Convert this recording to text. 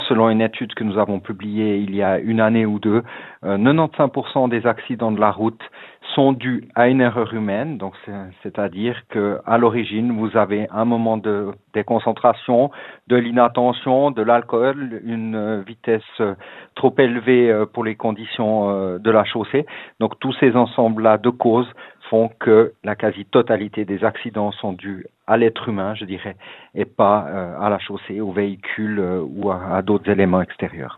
selon une étude que nous avons publiée il y a une année ou deux, 95% des accidents de la route sont dus à une erreur humaine. Donc, c'est-à-dire que à l'origine, vous avez un moment de déconcentration, de l'inattention, de l'alcool, une vitesse trop élevée pour les conditions de la chaussée. Donc, tous ces ensembles-là de causes font que la quasi-totalité des accidents sont dus à l'être humain, je dirais, et pas à la chaussée, au véhicule ou à d'autres éléments extérieurs.